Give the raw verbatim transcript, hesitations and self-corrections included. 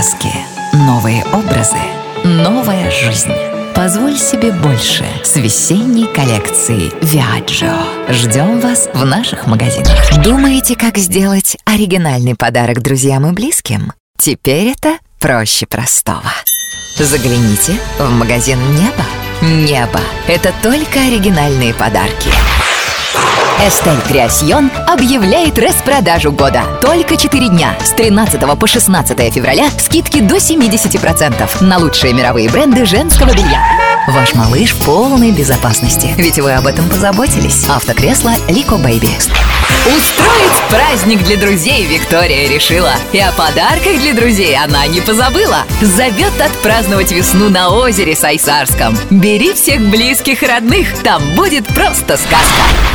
краски, новые образы, новая жизнь. Позволь себе больше с весенней коллекцией Viaggio. Ждем вас в наших магазинах. Думаете, как сделать оригинальный подарок друзьям и близким? Теперь это проще простого. Загляните в магазин «Небо». «Небо» — это только оригинальные подарки. Estelle Creation объявляет распродажу года. Только четыре дня, с тринадцатого по шестнадцатое февраля, скидки до семьдесят процентов на лучшие мировые бренды женского белья. Ваш малыш в полной безопасности, ведь вы об этом позаботились. Автокресло Lico Baby. Устроить праздник для друзей Виктория решила. И о подарках для друзей она не позабыла. Зовет отпраздновать весну на озере Сайсарском. Бери всех близких и родных, там будет просто сказка.